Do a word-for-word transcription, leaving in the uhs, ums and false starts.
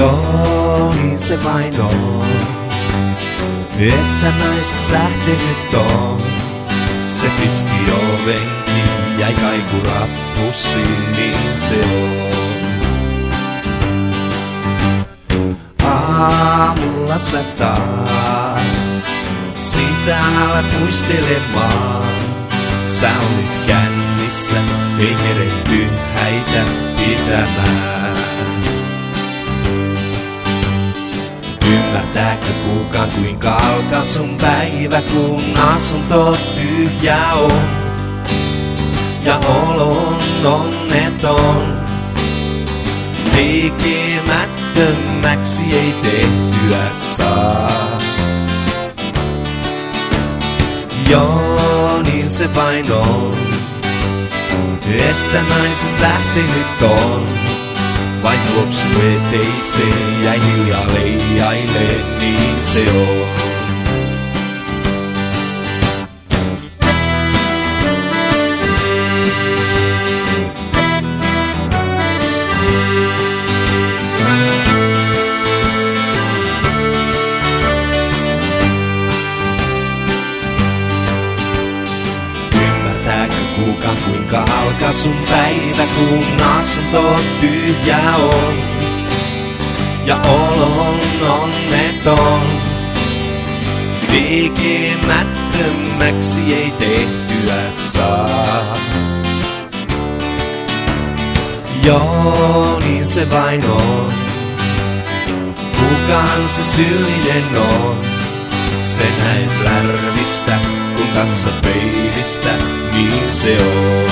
Joo, niin se vain on, että naisesta lähtenyt on. Se pisti ovenkin, jäi kaikurappussiin, niin se on. Aamulla sä taas sitä alat muistelemaan. Sä olit kännissä, ei keretty häitä pitämään. Ymmärtääkö kukaan kuinka alkaa sun päivä, kun asunto tyhjä on ja olo on onneton? Tekemättömäksi ei tehtyä saa. Joo, niin se vain on, että naisesta lähtenyt on. Vain tuoksu eteiseen jäi hiljaa leijaille, niin se on. Ymmärtääkö kukaan kuinka alkaa sun päivä, kun asunto tyhjä on ja olo on onneton? Tekemättömäksi ei tehtyä saa. Joo, niin se vain on. Kukaan se syyllinen on? Se näet lärvistä, kun katsot peilistä, niin se on.